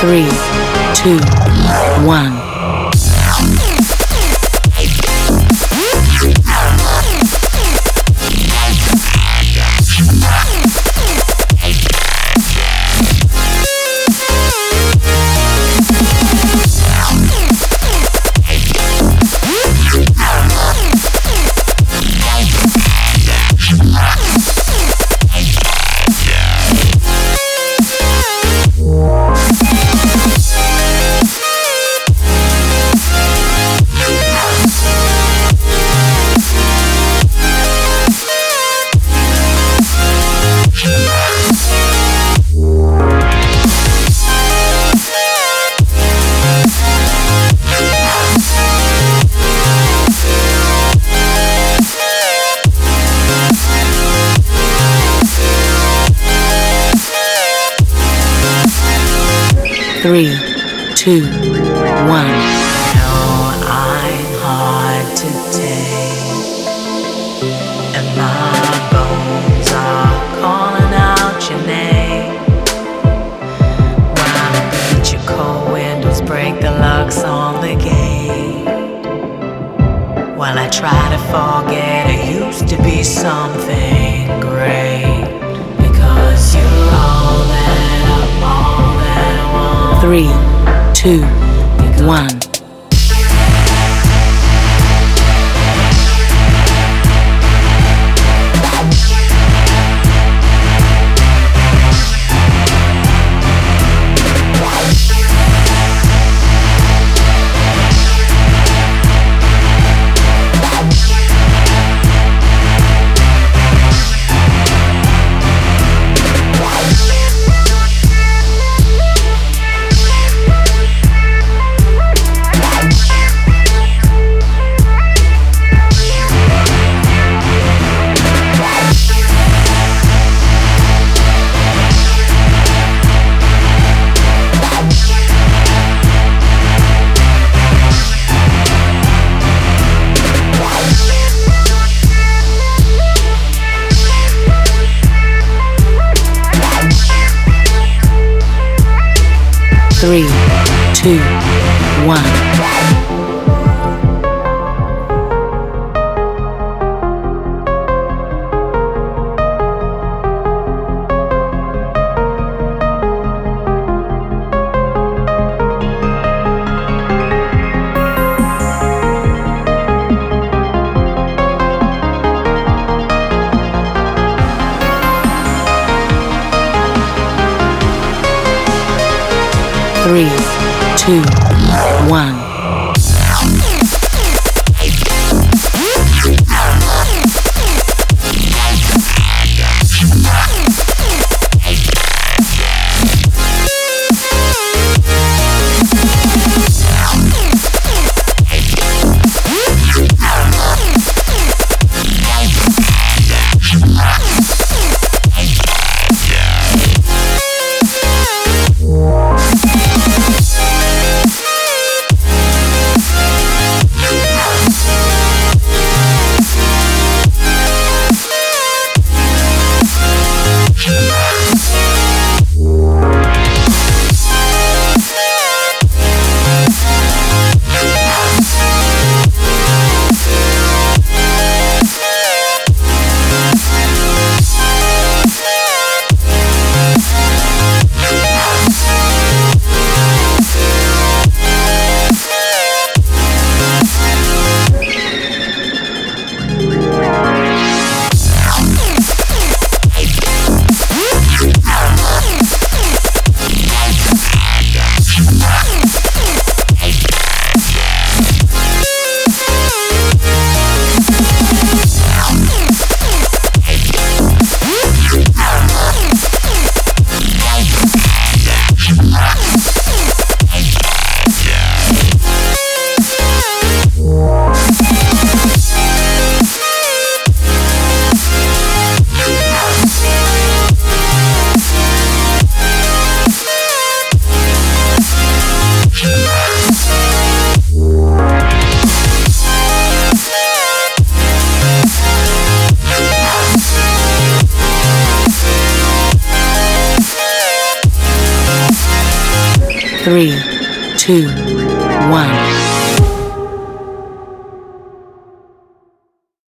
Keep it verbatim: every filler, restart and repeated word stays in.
Three, two, one. Three, two, one. No, I'm hard to take, and my bones are calling out your name. While I beat your cold windows, break the locks on the gate. While I try to forget it used to be something great, because you're all that I'm all that I want. Three, two, one. Three, two, one. Three, two, one. three, two, one.